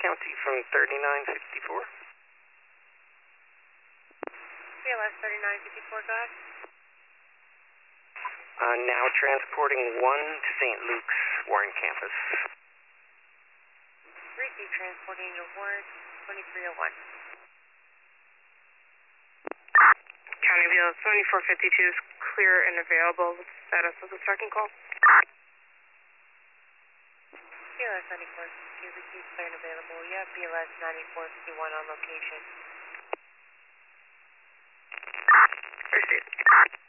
County from 3954. BLS 3954, go ahead. Now transporting 1 to St. Luke's, Warren campus. Receive transporting to Warren, 2301. County BLS 7452 is clear and available. What's the status of the second call? BLS 9452, receive clear and available. You have BLS 9451 on location. Received.